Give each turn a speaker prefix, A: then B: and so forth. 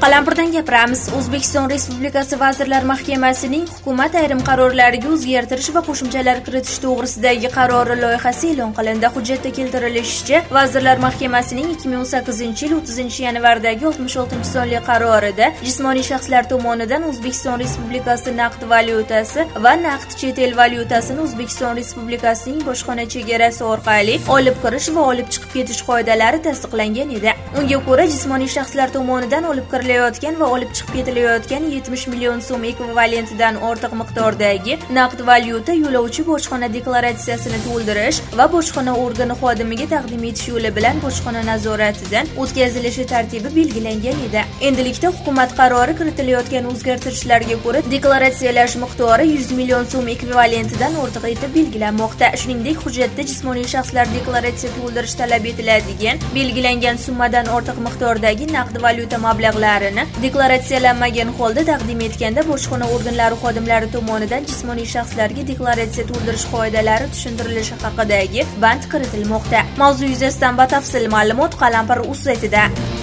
A: Qalampirdan gapiramiz. O'zbekiston Respublikasi Vazirlar Mahkamasining hukumat ayrim qarorlariga o'zgartirish va qo'shimchalar kiritish to'g'risidagi qarori loyihasi e'lon qilindi. Hujjatda keltirilishicha, Vazirlar Mahkamasining 2018-yil 30-yanvardagi 66-sonli qarorida jismoniy shaxslar tomonidan O'zbekiston Respublikasi naqd valyutasi va naqd chet el valyutasini O'zbekiston Respublikasining bojxona chegarasi orqali olib kirish va olib chiqib ketish qoidalari tasdiqlangan edi. Unga ko'ra, jismoniy shaxslar tomonidan olib kirilayotgan va olib chiqib ketilayotgan 70 million so'm ekvivalentidan ortiq miqdordagi naqd valyuta yo'lovchi bojxona deklaratsiyasini to'ldirish va bojxona organi xodimiga taqdim etish yo'li bilan bojxona nazoratidan o'tkazilishi tartibi belgilangan edi. Endilikda hukumat qarori kiritilayotgan o'zgartirishlarga ko'ra deklaratsiyalash miqdori 100 million so'm ekvivalentidan ortiq etib belgilanmoqda. Shuningdek, hujjatda jismoniy shaxslar deklaratsiya to'ldirish talab etiladigan belgilangan summadan ortiq miqdordagi naqd valyuta mablag'larini deklaratsiyalanmagan holda taqdim etganda bojxona organlari xodimlari tomonidan jismoniy shaxslarga deklaratsiya to'ldirish qoidalari tushuntirilishi haqidagi band kiritilmoqda. Mavzu yuzasidan batafsil ma'lumot Qalampir.uz saytida.